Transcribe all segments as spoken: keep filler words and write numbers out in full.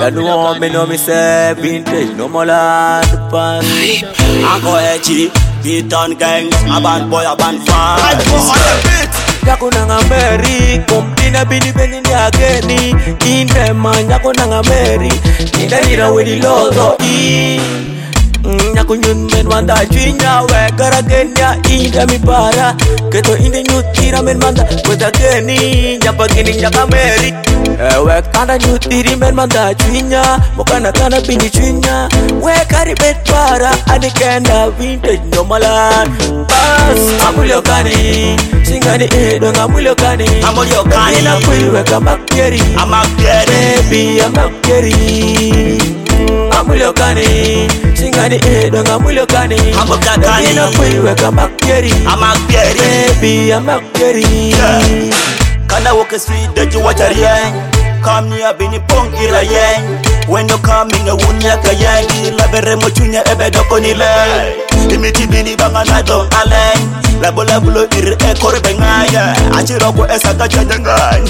You know me, know me say vintage, no more land pass. Uncle Echi, Beaton Gang, a band boy, a band fan. I go on the beat. Yako nanga Mary, kumtina bini beni ni ageni. Inde man, yako nanga Mary, inde nira wedi lozo i. Nyako nyun men manda chinya we karagenya inde mi para. Keto inde nyutira men manda kweta geni. Nyapa gini nyaka Mary. We kanda nyutiri men manda chinya, mokana kana bini chinya. We kari bet para, adi kenda vintage no malan. Bas, amulio kani, singani edo ngamulio kani. Amulio kani, ina kuiwe kama keri. Ama keri, baby ama keri. Amulio kani, singani edo ngamulio kani. Amulio kani, ina kuiwe kama keri. Ama keri, baby ama keri. Kana woke street that you watch a yang. Come near bini pong ira yang. When you coming a wunya ka yang. La bere mo chunya ebe doko ni le. Imiti bini banga na don aleng. La bola bulo iri e kore bengaya. Achiro ko esa ka chanjangan.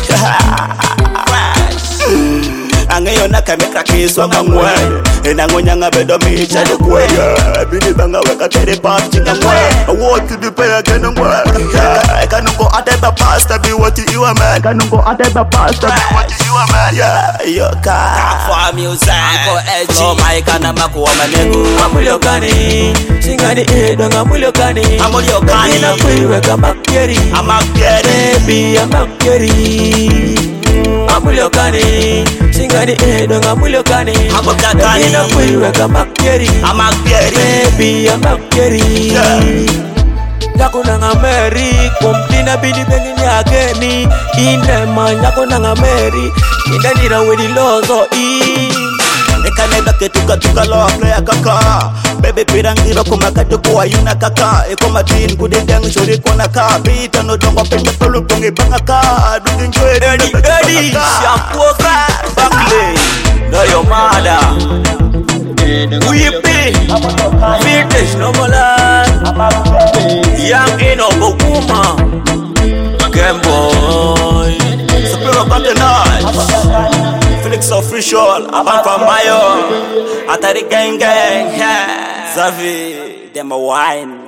Angeyo na kamekra kiswa ngwe. Ena ngonya ngabedo mi chade kwe. Bini banga weka tere pap chinga ngwe. I want to be pay again ngwe. Kanungo ateba pasta be what you a man. Kanungo ateba pasta be what you a man. Yeah, yo ka. For music, Uncle Echi. Flow my kana makuwa manegu. Amulio kani, singani edo ngamulio kani. Amulio kani, ina kuiwe kama keri. Ama keri, baby ama keri. Amulio kani, singani edo ngamulio kani. Amulio kani, ina kuiwe kama keri. Ama keri, baby ama keri. Yako nanga Mary, kumtina bini beni ni ageni. Inde man, yako nanga Mary, inde nira wedi lozo i. Eka nenda ketuka tuka lo play kaka. Baby pirangira kumaka tukuwa yuna kaka. Eko matin kudedeng shuri kona ka. Bita no dongo pende pelu pongi banga ka. Dukin joy Daddy, daddy, shampoo ka. Buckley, no your mother. Weepy, vintage no molan. Young Eno Bokuma, Game Boy, Superior Continent, Felix Official, Aban from Mayo, Atari Gang Gang, Zavi, Demo Wine.